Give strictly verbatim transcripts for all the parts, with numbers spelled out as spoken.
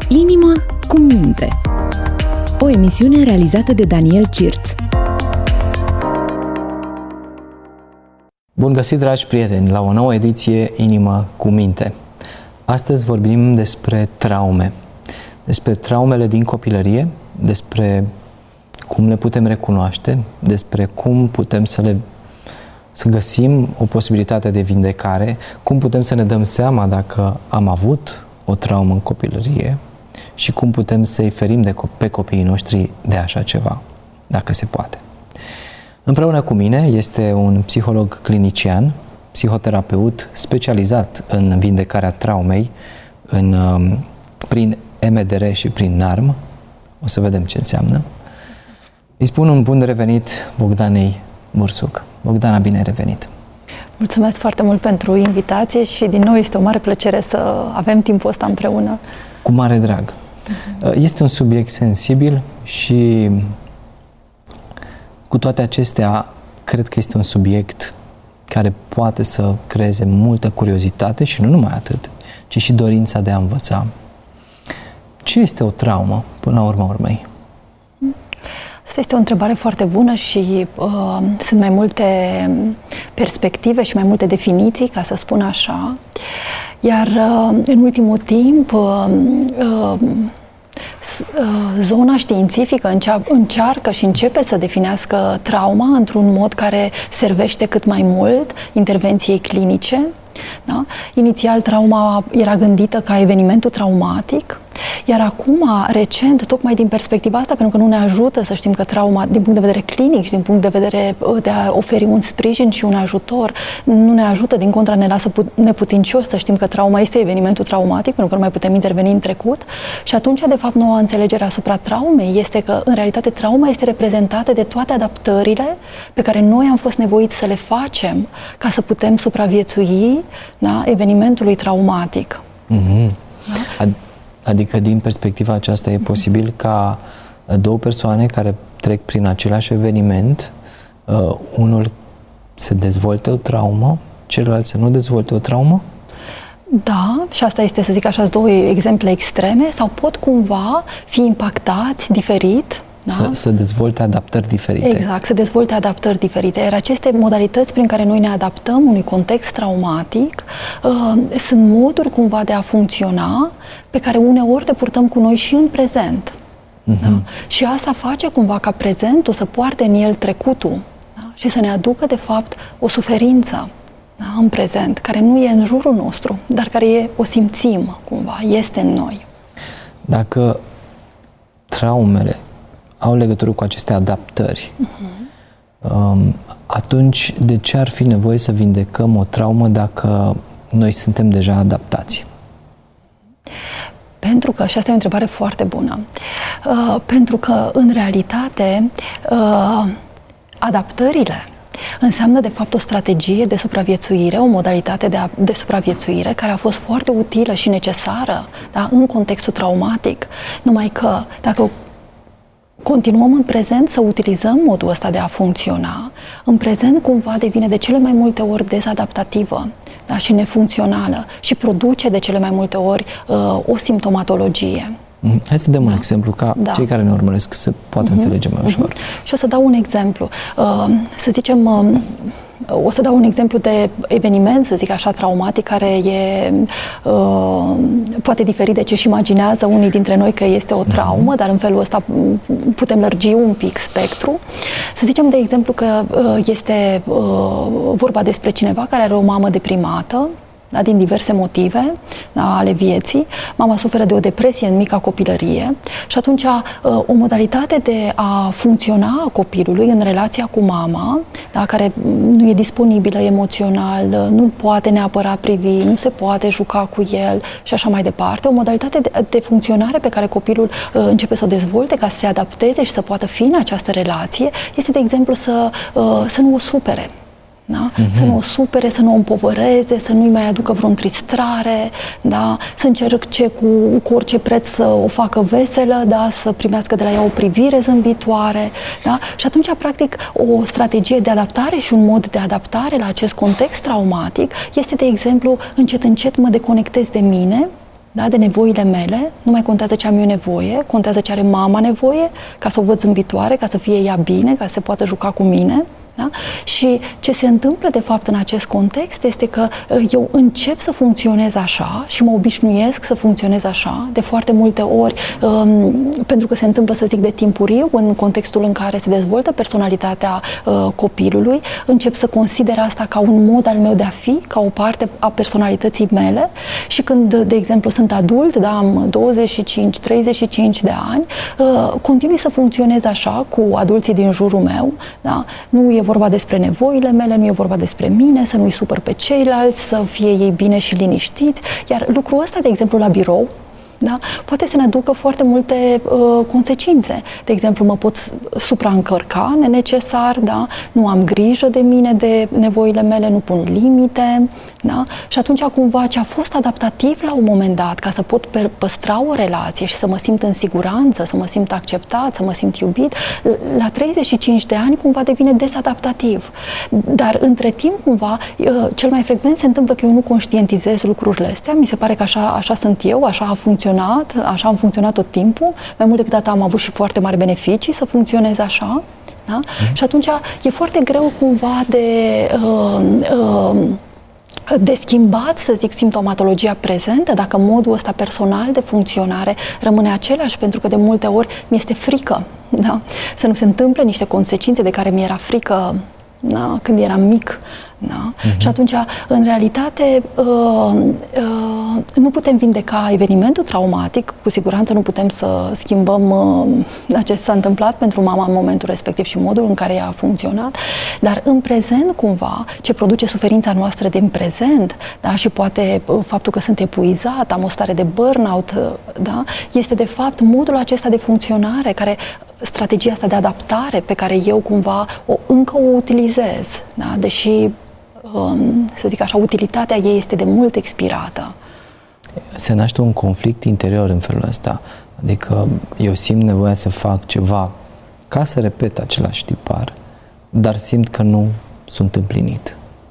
Inima cu minte. O emisiune realizată de Daniel Cirț. Bun găsit, dragi prieteni, la o nouă ediție Inima cu minte. Astăzi vorbim despre traume. Despre traumele din copilărie, despre cum le putem recunoaște, despre cum putem să le să găsim o posibilitate de vindecare, cum putem să ne dăm seama dacă am avut o traumă în copilărie și cum putem să-i ferim de, pe copiii noștri de așa ceva, dacă se poate. Împreună cu mine este un psiholog clinician, psihoterapeut specializat în vindecarea traumei în, prin E M D R și prin N A R M. O să vedem ce înseamnă. Îi spun un bun revenit Bogdanei Bursuc. Bogdana, bine ai revenit! Mulțumesc foarte mult pentru invitație și din nou este o mare plăcere să avem timpul ăsta împreună. Cu mare drag! Este un subiect sensibil și cu toate acestea cred că este un subiect care poate să creeze multă curiozitate și nu numai atât, ci și dorința de a învăța. Ce este o traumă, până la urma urmei? Asta este o întrebare foarte bună și uh, sunt mai multe perspective și mai multe definiții, ca să spun așa. Iar uh, în ultimul timp, uh, uh, zona științifică încearcă și începe să definească trauma într-un mod care servește cât mai mult intervenției clinice. Da? Inițial, trauma era gândită ca evenimentul traumatic, iar acum, recent, tocmai din perspectiva asta, pentru că nu ne ajută să știm că trauma, din punct de vedere clinic și din punct de vedere de a oferi un sprijin și un ajutor, nu ne ajută, din contra ne lasă neputincioși să știm că trauma este evenimentul traumatic, pentru că nu mai putem interveni în trecut. Și atunci, de fapt, noua înțelegere asupra traumei este că, în realitate, trauma este reprezentată de toate adaptările pe care noi am fost nevoiți să le facem ca să putem supraviețui, da, evenimentului traumatic. Mm-hmm. Da? Ad- adică, din perspectiva aceasta, e posibil ca două persoane care trec prin același eveniment, uh, unul să dezvolte o traumă, celălalt să nu dezvolte o traumă? Da, și asta este, să zic așa, două exemple extreme, sau pot cumva fi impactați diferit. Da? Să, să dezvolte adaptări diferite. Exact, să dezvolte adaptări diferite. Iar aceste modalități prin care noi ne adaptăm unui context traumatic uh, sunt moduri cumva de a funcționa pe care uneori le purtăm cu noi și în prezent. Uh-huh. Da? Și asta face cumva ca prezentul să poarte în el trecutul, da? Și să ne aducă de fapt o suferință, da? În prezent, care nu e în jurul nostru, dar care e, o simțim cumva, este în noi. Dacă traumele au legătură cu aceste adaptări, uh-huh. um, atunci de ce ar fi nevoie să vindecăm o traumă dacă noi suntem deja adaptați? Pentru că, și asta e o întrebare foarte bună, uh, pentru că, în realitate, uh, adaptările înseamnă, de fapt, o strategie de supraviețuire, o modalitate de, a, de supraviețuire care a fost foarte utilă și necesară, da, în contextul traumatic. Numai că, dacă continuăm în prezent să utilizăm modul ăsta de a funcționa, în prezent cumva devine de cele mai multe ori dezadaptativă, da, și nefuncțională și produce de cele mai multe ori uh, o simptomatologie. Hai să dăm da. un exemplu ca da. cei care ne urmăresc să poată uh-huh. înțelege mai ușor. Uh-huh. Și o să dau un exemplu. Uh, să zicem, uh, o să dau un exemplu de eveniment, să zic așa, traumatic, care e uh, poate diferi de ce-și imaginează unii dintre noi că este o traumă, dar în felul ăsta putem lărgi un pic spectru. Să zicem, de exemplu, că uh, este uh, vorba despre cineva care are o mamă deprimată, da, din diverse motive, da, ale vieții. Mama suferă de o depresie în mica copilărie și atunci o modalitate de a funcționa a copilului în relația cu mama, da, care nu e disponibilă emoțional, nu poate neapărat privi, nu se poate juca cu el și așa mai departe, o modalitate de, de funcționare pe care copilul uh, începe să o dezvolte ca să se adapteze și să poată fi în această relație, este, de exemplu, să, uh, să nu o supere. Da? Uh-huh. Să nu o supere, să nu o împovăreze, să nu-i mai aducă vreo întristrare, da? Să încerce cu, cu orice preț să o facă veselă, da? Să primească de la ea o privire zâmbitoare. Da? Și atunci, practic, o strategie de adaptare și un mod de adaptare la acest context traumatic este, de exemplu, încet, încet mă deconectez de mine, da, de nevoile mele, nu mai contează ce am eu nevoie, contează ce are mama nevoie, ca să o văd zâmbitoare, ca să fie ea bine, ca să se poată juca cu mine. Da? Și ce se întâmplă de fapt în acest context este că eu încep să funcționez așa și mă obișnuiesc să funcționez așa de foarte multe ori, um, pentru că se întâmplă, să zic, de timpuriu, în contextul în care se dezvoltă personalitatea uh, copilului, încep să consider asta ca un mod al meu de a fi, ca o parte a personalității mele și când, de exemplu, sunt adult, da, am douăzeci și cinci treizeci și cinci de ani, uh, continui să funcționez așa cu adulții din jurul meu, da? Nu e vorba despre nevoile mele, nu e vorba despre mine, să nu-i supăr pe ceilalți, să fie ei bine și liniștiți. Iar lucrul ăsta, de exemplu, la birou, da, poate să ne aducă foarte multe uh, consecințe. De exemplu, mă pot supraîncărca nenecesar, da? Nu am grijă de mine, de nevoile mele, nu pun limite. Da? Și atunci, cumva, ce a fost adaptativ la un moment dat, ca să pot păstra o relație și să mă simt în siguranță, să mă simt acceptat, să mă simt iubit, la treizeci și cinci de ani, cumva, devine desadaptativ. Dar, între timp, cumva, cel mai frecvent se întâmplă că eu nu conștientizez lucrurile astea. Mi se pare că așa, așa sunt eu, așa a funcționat, așa am funcționat tot timpul. Mai mult decât atât, am avut și foarte mari beneficii să funcționez așa. Da? Mm. Și atunci e foarte greu, cumva, de... Uh, uh, de schimbat, să zic, simptomatologia prezentă, dacă modul ăsta personal de funcționare rămâne același, pentru că de multe ori mi-este frică, da? Să nu se întâmple niște consecințe de care mi-era frică, da? Când eram mic. Da? Uh-huh. Și atunci, în realitate, uh, uh, nu putem vindeca evenimentul traumatic, cu siguranță nu putem să schimbăm uh, ce s-a întâmplat pentru mama în momentul respectiv și modul în care ea a funcționat, dar în prezent, cumva, ce produce suferința noastră din prezent, da? Și poate uh, faptul că sunt epuizat, am o stare de burnout, uh, da? Este de fapt modul acesta de funcționare, care strategia asta de adaptare pe care eu cumva o, încă o utilizez, da? Deși să zic așa, utilitatea ei este de mult expirată. Se naște un conflict interior în felul ăsta. Adică eu simt nevoia să fac ceva ca să repet același tipar, dar simt că nu sunt împlinit.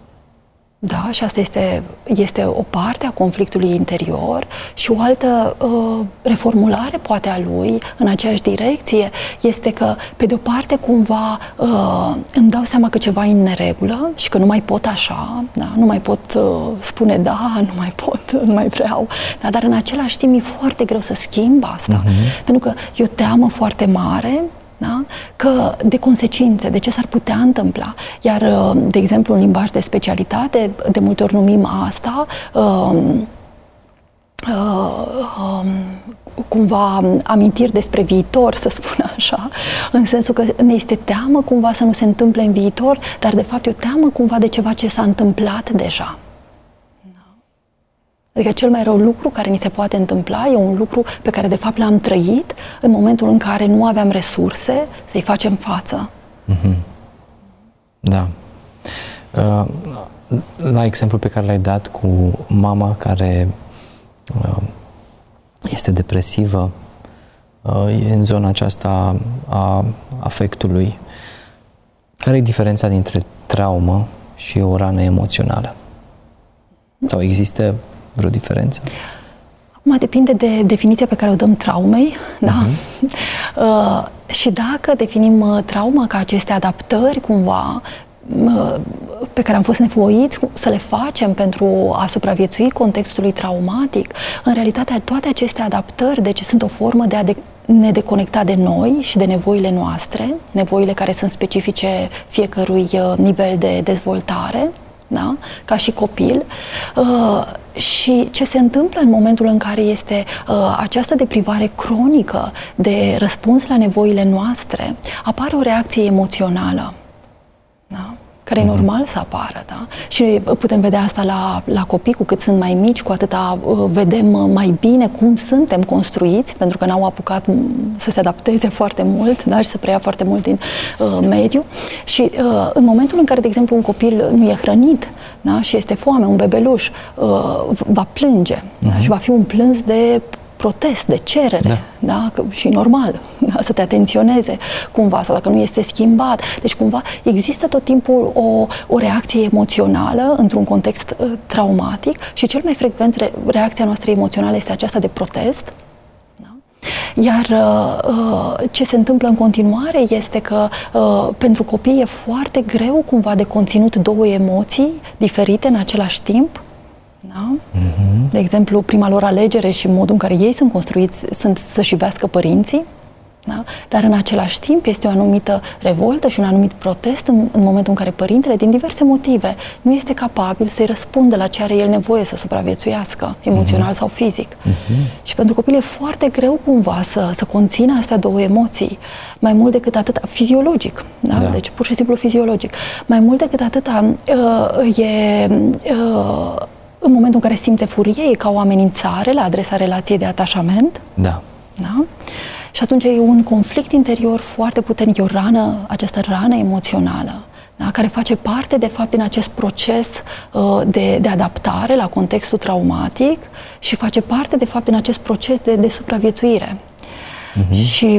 Da, și asta este, este o parte a conflictului interior și o altă uh, reformulare, poate, a lui în aceeași direcție este că, pe de-o parte, cumva uh, îmi dau seama că ceva e în neregulă și că nu mai pot așa, da? Nu mai pot uh, spune da, nu mai pot, nu mai vreau, da? Dar în același timp e foarte greu să schimb asta, uh-huh. Pentru că e o teamă foarte mare, da? Că de consecințe, de ce s-ar putea întâmpla. Iar, de exemplu, în limbaj de specialitate, de multe ori numim asta uh, uh, uh, cumva amintiri despre viitor, să spun așa, în sensul că ne este teamă cumva să nu se întâmple în viitor, dar de fapt e o teamă cumva de ceva ce s-a întâmplat deja. Adică cel mai rău lucru care ni se poate întâmpla e un lucru pe care de fapt l-am trăit în momentul în care nu aveam resurse să-i facem față. Mm-hmm. Da. Uh, la exemplu pe care l-ai dat cu mama care uh, este depresivă, uh, e în zona aceasta a afectului. Care e diferența dintre traumă și o rană emoțională? Sau există vreo diferență? Acum depinde de definiția pe care o dăm traumei, da? Uh-huh. Uh, și dacă definim uh, trauma ca aceste adaptări, cumva, uh, pe care am fost nevoiți să le facem pentru a supraviețui contextului traumatic, în realitate toate aceste adaptări, deci sunt o formă de a de- ne deconecta de noi și de nevoile noastre, nevoile care sunt specifice fiecărui uh, nivel de dezvoltare, da? Ca și copil. Uh, și ce se întâmplă în momentul în care este uh, această deprivare cronică de răspuns la nevoile noastre, apare o reacție emoțională, da? Care e normal să apară, da? Și putem vedea asta la, la copii, cu cât sunt mai mici, cu atâta uh, vedem mai bine cum suntem construiți, pentru că n-au apucat să se adapteze foarte mult, da? Și să preia foarte mult din uh, mediu. Și uh, în momentul în care, de exemplu, un copil nu e hrănit, da? Și este foame, un bebeluș, uh, va plânge, uh-huh. Da? Și va fi un plâns de protest, de cerere, da. Da? Că, și normal, da? Să te atenționeze cumva, sau dacă nu este schimbat. Deci cumva există tot timpul o, o reacție emoțională într-un context uh, traumatic și cel mai frecvent re- reacția noastră emoțională este aceasta de protest. Iar uh, ce se întâmplă în continuare este că uh, pentru copii e foarte greu cumva de conținut două emoții diferite în același timp. Da? Mm-hmm. De exemplu, prima lor alegere și modul în care ei sunt construiți sunt să-și iubească părinții. Da? Dar în același timp este o anumită revoltă și un anumit protest în, în momentul în care părintele, din diverse motive, nu este capabil să-i răspundă la ce are el nevoie să supraviețuiască, emoțional mm-hmm. sau fizic. Mm-hmm. Și pentru copil e foarte greu cumva să, să conțină astea două emoții, mai mult decât atât, fiziologic, da? Da. Deci pur și simplu fiziologic. Mai mult decât atâta uh, e... Uh, în momentul în care simte furie, e ca o amenințare la adresa relației de atașament. Da. Da? Și atunci e un conflict interior foarte puternic, e o rană, această rană emoțională, da? Care face parte, de fapt, din acest proces uh, de, de adaptare la contextul traumatic și face parte, de fapt, din acest proces de, de supraviețuire. Uh-huh. Și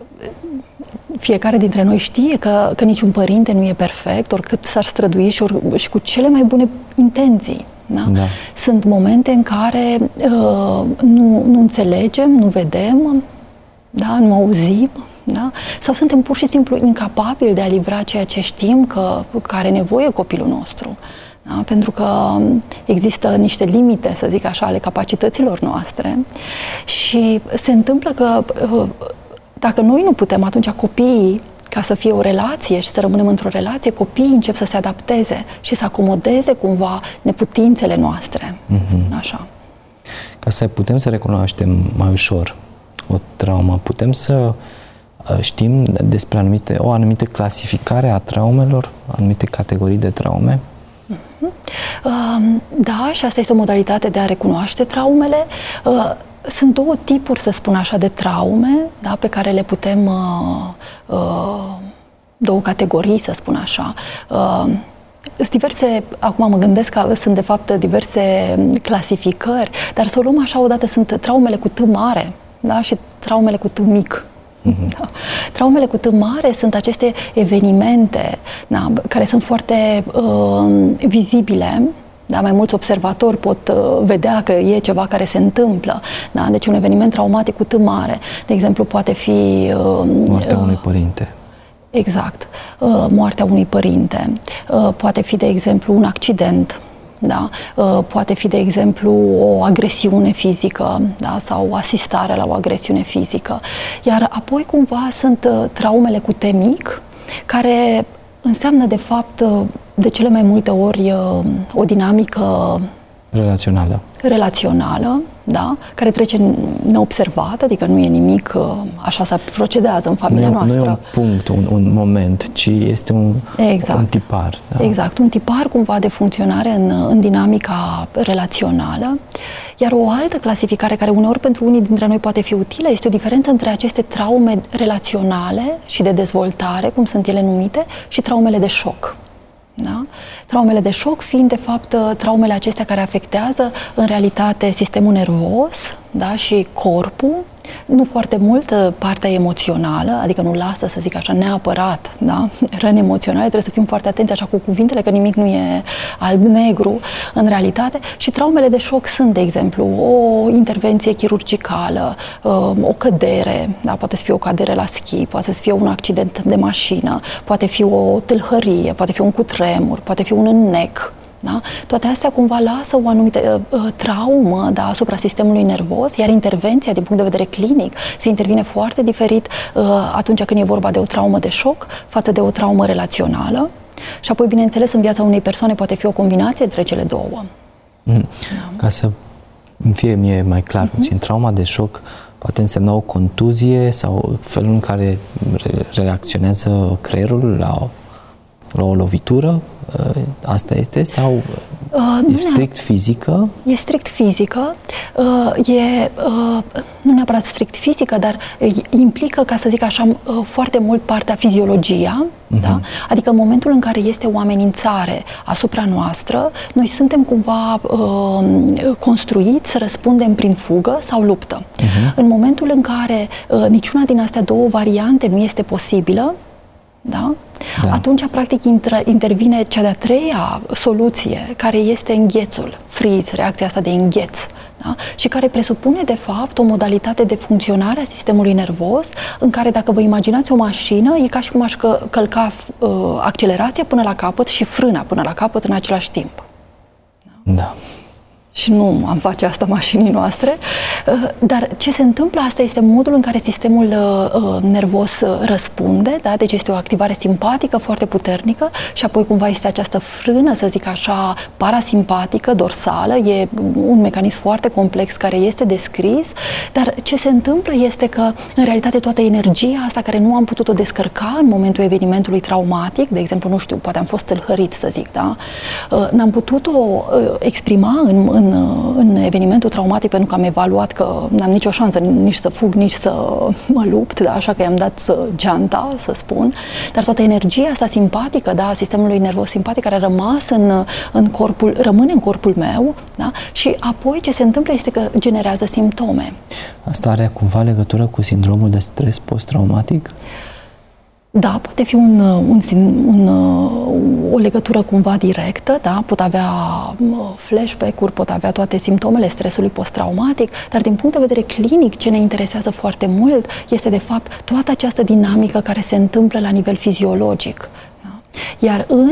fiecare dintre noi știe că, că niciun părinte nu e perfect, oricât s-ar strădui și, or, și cu cele mai bune intenții. Da? Da. Sunt momente în care uh, nu, nu înțelegem, nu vedem, da? Nu auzim, da? Sau suntem pur și simplu incapabili de a livra ceea ce știm că, că are nevoie copilul nostru. Da? Pentru că există niște limite, să zic așa, ale capacităților noastre și se întâmplă că uh, dacă noi nu putem, atunci copiii, ca să fie o relație și să rămânem într-o relație, copiii încep să se adapteze și să acomodeze cumva neputințele noastre, mm-hmm. să spun așa. Ca să putem să recunoaștem mai ușor o traumă, putem să știm despre anumite, o anumită clasificare a traumelor, anumite categorii de traume? Mm-hmm. Uh, da, și asta este o modalitate de a recunoaște traumele. Uh, Sunt două tipuri, să spun așa, de traume, da, pe care le putem, uh, uh, două categorii, să spun așa. Uh, sunt diverse, acum mă gândesc că sunt de fapt diverse clasificări, dar să o luăm așa odată, sunt traumele cu T mare, da, și traumele cu T mic. Mm-hmm. Da. Traumele cu T mare sunt aceste evenimente, da, care sunt foarte uh, vizibile. Da, mai mulți observatori pot uh, vedea că e ceva care se întâmplă. Da? Deci un eveniment traumatic cu T mare, de exemplu, poate fi... Uh, moartea uh, unui părinte. Exact. Uh, moartea unui părinte. Uh, poate fi, de exemplu, un accident. Da? Uh, poate fi, de exemplu, o agresiune fizică, da? Sau asistarea la o agresiune fizică. Iar apoi, cumva, sunt uh, traumele cu T mic, care înseamnă, de fapt, de cele mai multe ori o dinamică relațională. Relațională, da, care trece neobservată, adică nu e nimic, așa se procedează în familia nu, noastră. Nu e un punct, un, un moment, ci este un, exact. un tipar. Da. Exact, un tipar cumva de funcționare în, în dinamica relațională. Iar o altă clasificare care uneori pentru unii dintre noi poate fi utilă este o diferență între aceste traume relaționale și de dezvoltare, cum sunt ele numite, și traumele de șoc. Da? Traumele de șoc fiind, de fapt, traumele acestea care afectează, în realitate, sistemul nervos, da? Și corpul, nu foarte mult partea emoțională, adică nu lasă, să zic așa, neapărat, da? Răni emoționale, trebuie să fim foarte atenți așa cu cuvintele, că nimic nu e alb-negru în realitate. Și traumele de șoc sunt, de exemplu, o intervenție chirurgicală, o cădere, da? Poate să fie o cădere la schi, poate să fie un accident de mașină, poate fi o tâlhărie, poate fi un cutremur, poate fi un înnec. Da? Toate astea cumva lasă o anumită uh, traumă, da, asupra sistemului nervos, iar intervenția din punct de vedere clinic se intervine foarte diferit uh, atunci când e vorba de o traumă de șoc față de o traumă relațională. Și apoi, bineînțeles, în viața unei persoane poate fi o combinație între cele două. Mm. Da. Ca să fie mie mai clar, mm-hmm. puțin, trauma de șoc poate însemna o contuzie sau felul în care re- reacționează creierul la o, la o lovitură. Asta este? Sau Uh, e strict fizică? E strict fizică, uh, e uh, nu neapărat strict fizică, dar implică, ca să zic așa, uh, foarte mult partea fiziologia, uh-huh. da? Adică în momentul în care este o amenințare asupra noastră, noi suntem cumva uh, construiți să răspundem prin fugă sau luptă. Uh-huh. În momentul în care uh, niciuna din astea două variante nu este posibilă, da? Da. Atunci, practic, intră, intervine cea de-a treia soluție, care este înghețul, freeze, reacția asta de îngheț, da? Și care presupune, de fapt, o modalitate de funcționare a sistemului nervos, în care, dacă vă imaginați o mașină, e ca și cum aș că, călca uh, accelerația până la capăt și frâna până la capăt în același timp. Da. Da. Și nu am face asta mașinii noastre, dar ce se întâmplă, asta este modul în care sistemul nervos răspunde, da? Deci este o activare simpatică foarte puternică și apoi cumva este această frână, să zic așa, parasimpatică, dorsală, e un mecanism foarte complex care este descris, dar ce se întâmplă este că, în realitate, toată energia asta care nu am putut-o descărca în momentul evenimentului traumatic, de exemplu, nu știu, poate am fost tâlhărit, să zic, da? N-am putut-o exprima în, în În, în evenimentul traumatic, pentru că am evaluat că n-am nicio șansă nici să fug, nici să mă lupt, da? Așa că i-am dat să geanta, să spun, dar toată energia asta simpatică, da, sistemului nervos simpatic, care a rămas în, în corpul, rămâne în corpul meu, da? Și apoi ce se întâmplă este că generează simptome. Asta are cumva legătură cu sindromul de stres post-traumatic? Da, poate fi un, un, un, o legătură cumva directă, da? Pot avea flashback-uri, pot avea toate simptomele stresului post-traumatic, dar din punct de vedere clinic, ce ne interesează foarte mult este, de fapt, toată această dinamică care se întâmplă la nivel fiziologic. Iar în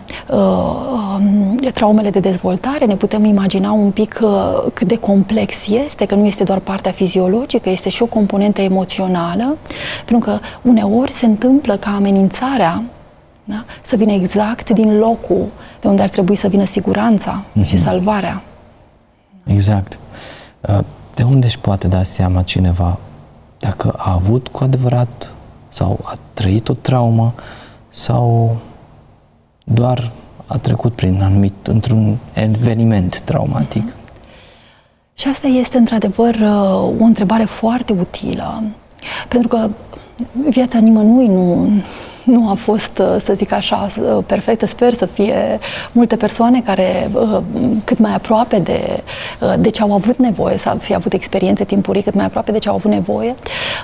uh, traumele de dezvoltare ne putem imagina un pic uh, cât de complex este, că nu este doar partea fiziologică, este și o componentă emoțională, pentru că uneori se întâmplă ca amenințarea, da, să vină exact din locul de unde ar trebui să vină siguranța mm-hmm. și salvarea. Exact. De unde își poate da seama cineva dacă a avut cu adevărat sau a trăit o traumă sau doar a trecut prin anumit, într-un eveniment traumatic? Mm-hmm. Și asta este, într-adevăr, o întrebare foarte utilă, pentru că viața nimănui nu, nu a fost, să zic așa, perfectă. Sper să fie multe persoane care, cât mai aproape de, de ce au avut nevoie, să fie avut experiențe timpurii cât mai aproape de ce au avut nevoie.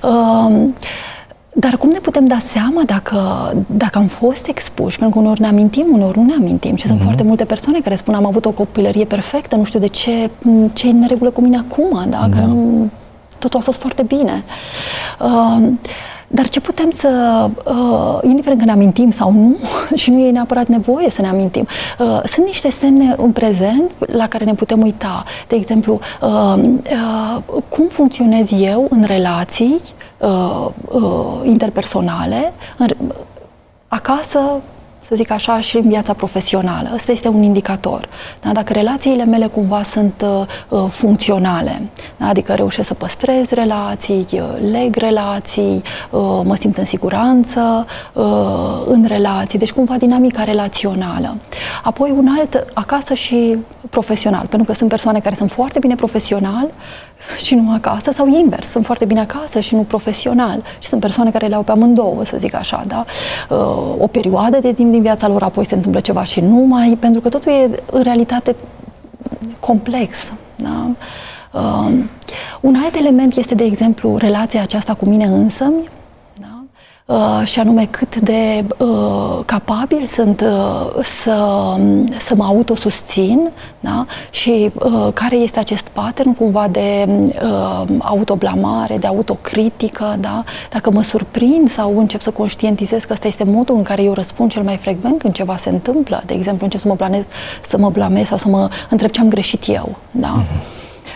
Dar cum ne putem da seama dacă, dacă am fost expuși? Pentru că uneori ne amintim, uneori nu ne amintim. Și mm-hmm. sunt foarte multe persoane care spun: am avut o copilărie perfectă, nu știu de ce, ce e în regulă cu mine acum, da? Că da. nu, totul a fost foarte bine. Uh, Dar ce putem să, uh, indiferent că ne amintim sau nu, și nu e neapărat nevoie să ne amintim, uh, sunt niște semne în prezent la care ne putem uita. De exemplu, uh, uh, cum funcționez eu în relații uh, uh, interpersonale, în, acasă, să zic așa, și în viața profesională. Ăsta este un indicator. Da? Dacă relațiile mele cumva sunt uh, funcționale, da? Adică reușesc să păstrez relații, leg relații, uh, mă simt în siguranță uh, în relații, deci cumva dinamica relațională. Apoi un alt, acasă și profesional, pentru că sunt persoane care sunt foarte bine profesional și nu acasă, sau invers, sunt foarte bine acasă și nu profesional. Și sunt persoane care le au pe amândouă, să zic așa, da? Uh, o perioadă de timp din viața lor, apoi se întâmplă ceva și nu mai, pentru că totul e în realitate complex, da? Uh, un alt element este, de exemplu, relația aceasta cu mine însămi, da? Uh, și anume cât de uh, capabil sunt uh, să, să mă autosusțin, da? Și uh, care este acest pattern cumva de uh, autoblamare, de autocritică, da? Dacă mă surprind sau încep să conștientizez că ăsta este modul în care eu răspund cel mai frecvent când ceva se întâmplă, de exemplu, încep să mă blamez, să mă blamez sau să mă întreb ce am greșit eu, da? Mm-hmm.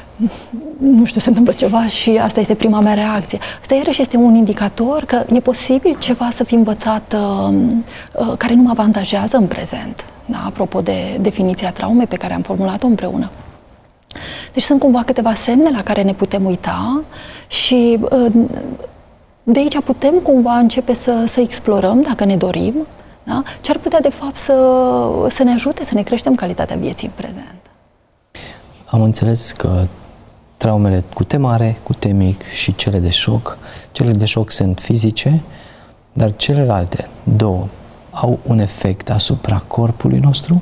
Nu știu, se întâmplă ceva și asta este prima mea reacție. Asta iarăși este un indicator că e posibil ceva să fi învățat uh, uh, care nu mă avantajează în prezent. Da? Apropo de definiția traumei pe care am formulat-o împreună. Deci sunt cumva câteva semne la care ne putem uita și uh, de aici putem cumva începe să, să explorăm, dacă ne dorim, Da? Ce ar putea, de fapt, să, să ne ajute să ne creștem calitatea vieții în prezent. Am înțeles că traumele cu T mare, cu T mic și cele de șoc, cele de șoc sunt fizice, dar celelalte două au un efect asupra corpului nostru?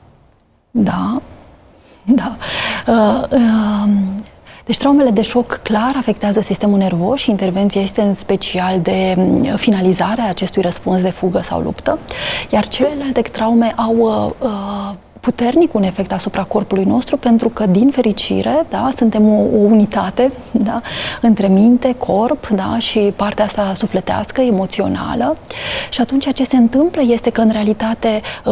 Da, da. Uh, uh, Deci traumele de șoc clar afectează sistemul nervos și intervenția este în special de finalizarea acestui răspuns de fugă sau luptă, iar celelalte traume au uh, puternic un efect asupra corpului nostru, pentru că, din fericire, da, suntem o, o unitate, da, între minte, corp, da, și partea asta sufletească, emoțională. Și atunci ce se întâmplă este că, în realitate, uh,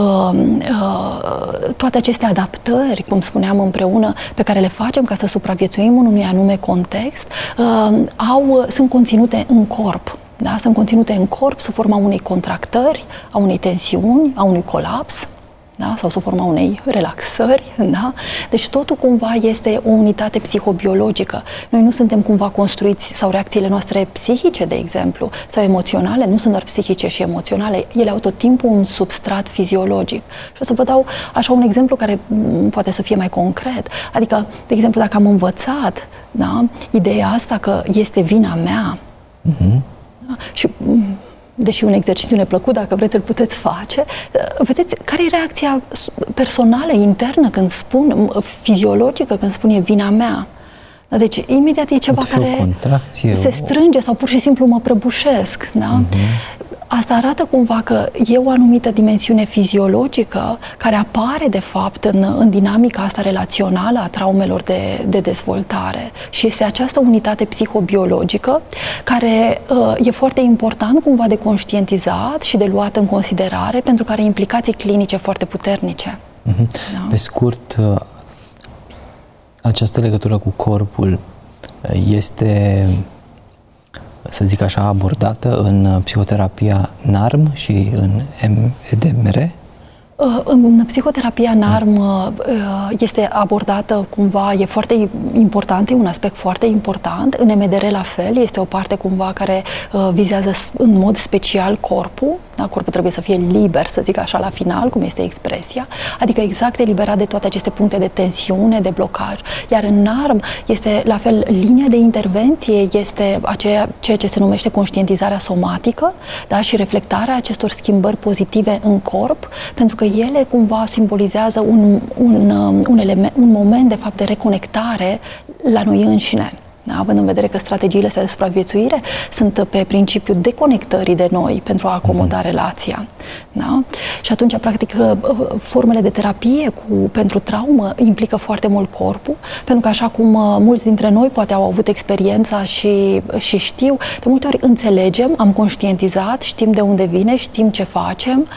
uh, toate aceste adaptări, cum spuneam împreună, pe care le facem ca să supraviețuim în unui anume context, uh, au, sunt conținute în corp. Da? Sunt conținute în corp sub forma unei contractări, a unei tensiuni, a unui colaps, da? Sau sub forma unei relaxări. Da? Deci totul cumva este o unitate psihobiologică. Noi nu suntem cumva construiți, sau reacțiile noastre psihice, de exemplu, sau emoționale, nu sunt doar psihice și emoționale, ele au tot timpul un substrat fiziologic. Și o să vă dau așa un exemplu care poate să fie mai concret. Adică, de exemplu, dacă am învățat, da, ideea asta că este vina mea, uh-huh. da? Și deși un exercițiu neplăcut, dacă vreți, îl puteți face. Vedeți, care e reacția personală, internă, când spun, fiziologică, când spune vina mea? Deci, imediat e ceva care se strânge sau pur și simplu mă prăbușesc. Da? Uh-huh. Asta arată cumva că e o anumită dimensiune fiziologică care apare, de fapt, în, în dinamica asta relațională a traumelor de, de dezvoltare. Și este această unitate psihobiologică care uh, e foarte important cumva de conștientizat și de luat în considerare, pentru că are implicații clinice foarte puternice. Uh-huh. Da? Pe scurt, uh, această legătură cu corpul este, să zic așa, abordată în psihoterapia N A R M și în E D M R? În psihoterapia N A R M este abordată cumva, e foarte important, e un aspect foarte important. În M D R la fel, este o parte cumva care vizează în mod special corpul. Da? Corpul trebuie să fie liber, să zic așa, la final, cum este expresia, adică exact eliberat de toate aceste puncte de tensiune, de blocaj. Iar în N A R M este la fel, linia de intervenție este aceea, ceea ce se numește conștientizarea somatică, da? Și reflectarea acestor schimbări pozitive în corp, pentru că ele cumva simbolizează un, un, un, element, un moment, de fapt, de reconectare la noi înșine. Da? Având în vedere că strategiile astea de supraviețuire sunt pe principiul deconectării de noi pentru a acomoda mm-hmm. relația. Da? Și atunci, practic, formele de terapie cu, pentru traumă implică foarte mult corpul, pentru că, așa cum mulți dintre noi poate au avut experiența și, și știu, de multe ori înțelegem, am conștientizat, știm de unde vine, știm ce facem,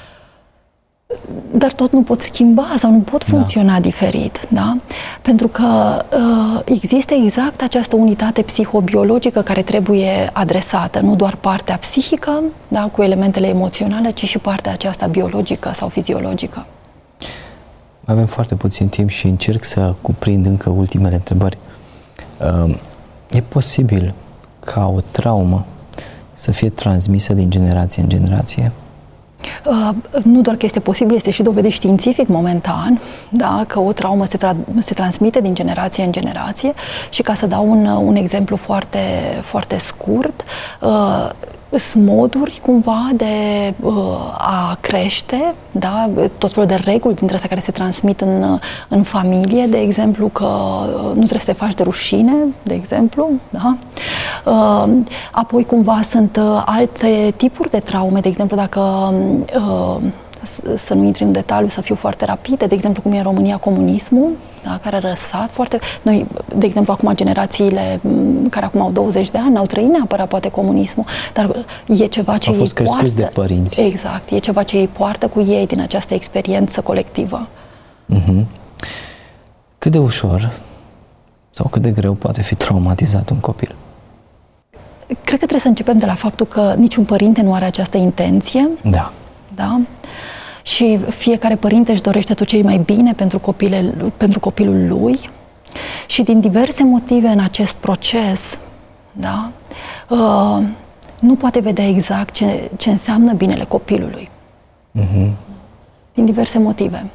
dar tot nu pot schimba sau nu pot funcționa da. diferit, da? Pentru că uh, există exact această unitate psihobiologică care trebuie adresată, nu doar partea psihică, da, cu elementele emoționale, ci și partea aceasta biologică sau fiziologică. Avem foarte puțin timp și încerc să cuprind încă ultimele întrebări. Uh, e posibil ca o traumă să fie transmisă din generație în generație? Uh, nu doar că este posibil, este și dovedit științific momentan, da, că o traumă se, tra- se transmite din generație în generație. Și ca să dau un, un exemplu foarte, foarte scurt, uh, sunt moduri cumva de uh, a crește, da, tot felul de reguli dintre astea care se transmit în, în familie, de exemplu că nu trebuie să te faci de rușine, de exemplu, da? Uh, apoi cumva sunt uh, alte tipuri de traume, de exemplu dacă uh, să nu intri în detaliu, să fiu foarte rapidă, de exemplu cum e în România comunismul, da, care a răsat foarte... Noi, de exemplu, acum generațiile care acum au douăzeci de ani n-au trăit neapărat poate comunismul, dar e ceva ce au fost ei crescuți poartă. de părinți. Exact, e ceva ce ei poartă cu ei din această experiență colectivă. Uh-huh. Cât de ușor sau cât de greu poate fi traumatizat un copil? Cred că trebuie să începem de la faptul că niciun părinte nu are această intenție. Da. Da? Și fiecare părinte își dorește tot ce e mai bine pentru, copile, pentru copilul lui și din diverse motive în acest proces, da, uh, nu poate vedea exact ce, ce înseamnă binele copilului. Uh-huh. Din diverse motive.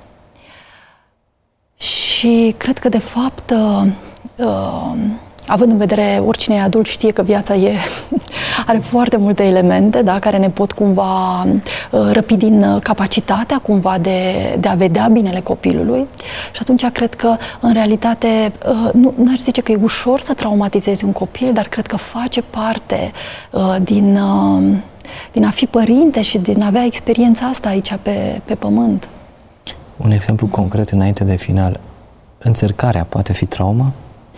Și cred că, de fapt, uh, uh, având în vedere, oricine e adult știe că viața e, are foarte multe elemente, da, care ne pot cumva uh, răpi din capacitatea cumva de, de a vedea binele copilului. Și atunci cred că, în realitate, uh, nu n-aș zice că e ușor să traumatizezi un copil, dar cred că face parte uh, din, uh, din a fi părinte și din a avea experiența asta aici pe, pe pământ. Un exemplu concret înainte de final. Înțărcarea poate fi traumă?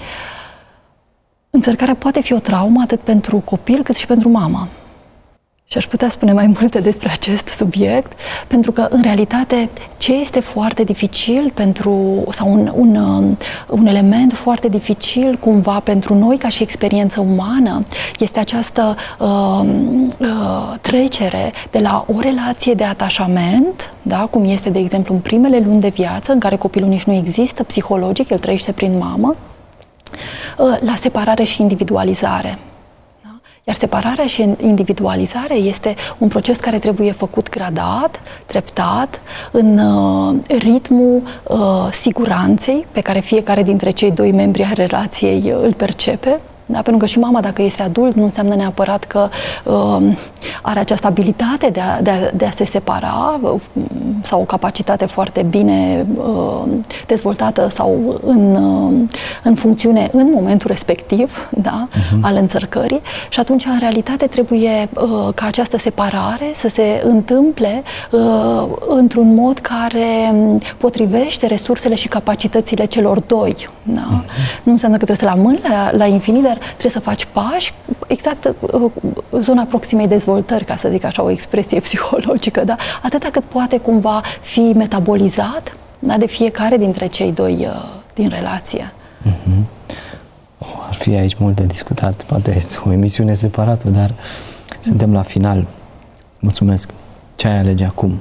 Înțărcarea poate fi o traumă atât pentru copil cât și pentru mamă. Și aș putea spune mai multe despre acest subiect, pentru că, în realitate, ce este foarte dificil pentru, sau un, un, un element foarte dificil cumva pentru noi ca și experiență umană, este această uh, uh, trecere de la o relație de atașament, da, cum este, de exemplu, în primele luni de viață, în care copilul nici nu există psihologic, el trăiește prin mamă, uh, la separare și individualizare. Iar separarea și individualizarea este un proces care trebuie făcut gradat, treptat, în uh, ritmul uh, siguranței pe care fiecare dintre cei doi membri ai relației îl percepe. Da? Pentru că și mama, dacă este adult, nu înseamnă neapărat că uh, are această abilitate de a, de, a, de a se separa uh, sau o capacitate foarte bine uh, dezvoltată sau în, uh, în funcțiune în momentul respectiv, da? Uh-huh. al înțărcării. Și atunci, în realitate, trebuie uh, ca această separare să se întâmple uh, într-un mod care potrivește resursele și capacitățile celor doi. Da? Uh-huh. Nu înseamnă că trebuie să-l amâni la, la infinit, dar trebuie să faci pași, exact uh, zona proximei dezvoltări, ca să zic așa, o expresie psihologică, da? Atâta cât poate cumva fi metabolizat, da? De fiecare dintre cei doi uh, din relație. Mm-hmm. Ar fi aici mult de discutat, poate o emisiune separată, dar mm-hmm. suntem la final. Mulțumesc. Ce ai alege acum?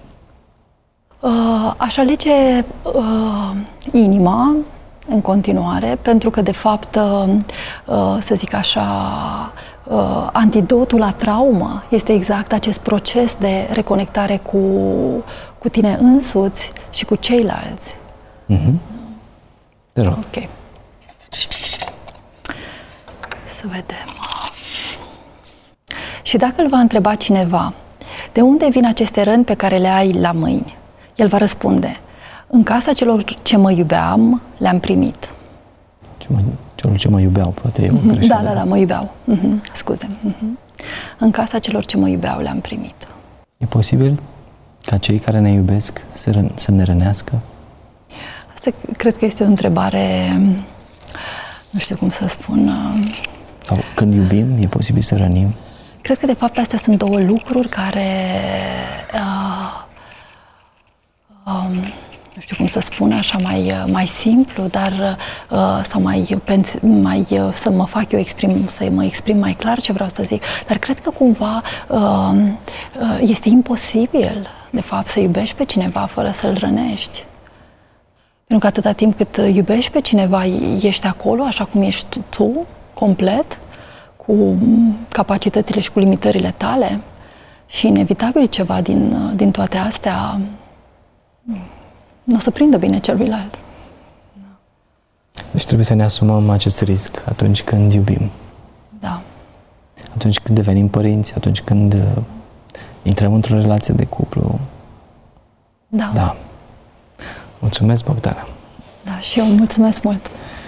Uh, aș alege uh, inima, în continuare, pentru că, de fapt, să zic așa, antidotul la traumă este exact acest proces de reconectare cu, cu tine însuți și cu ceilalți. Mm-hmm. Te rog. Ok. Să vedem. Și dacă îl va întreba cineva, de unde vin aceste răni pe care le ai la mâini? El va răspunde, în casa celor ce mă iubeam, le-am primit. Ce mă, celor ce mă iubeau, poate eu. Mm-hmm. Da, da, da, mă iubeau. Mm-hmm. Scuze. Mm-hmm. În casa celor ce mă iubeau, le-am primit. E posibil ca cei care ne iubesc să, ră- să ne rănească? Asta cred că este o întrebare, nu știu cum să spun. Sau când iubim, e posibil să rănim? Cred că, de fapt, astea sunt două lucruri care... Uh, um, nu știu cum să spun așa mai, mai simplu, dar uh, sau mai, mai uh, să mă fac eu exprim, să mă exprim mai clar ce vreau să zic. Dar cred că cumva uh, uh, este imposibil, de fapt, să iubești pe cineva fără să-l rănești. Pentru că atâta timp cât iubești pe cineva, ești acolo, așa cum ești tu, complet, cu capacitățile și cu limitările tale și inevitabil ceva din, din toate astea nu o să prindă bine celuilalt. Deci trebuie să ne asumăm acest risc atunci când iubim. Da. Atunci când devenim părinți, atunci când uh, intrăm într-o relație de cuplu. Da. Da. Mulțumesc, Bogdana. Da, și eu mulțumesc mult.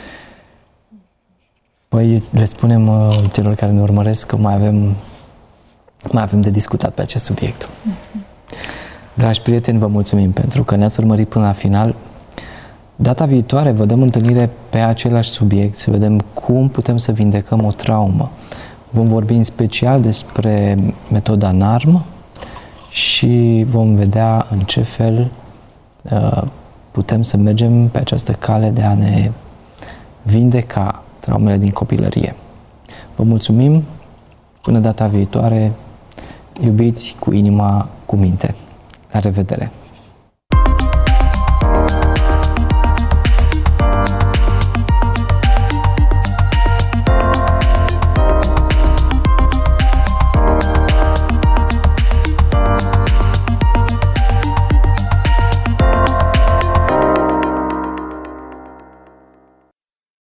Păi le spunem uh, celor care ne urmăresc că mai avem, mai avem de discutat pe acest subiect. Mm-hmm. Dragi prieteni, vă mulțumim pentru că ne-ați urmărit până la final. Data viitoare vă dăm întâlnire pe același subiect, să vedem cum putem să vindecăm o traumă. Vom vorbi în special despre metoda N A R M și vom vedea în ce fel uh, putem să mergem pe această cale de a ne vindeca traumele din copilărie. Vă mulțumim, până data viitoare, iubiți cu inima, cu minte. La revedere!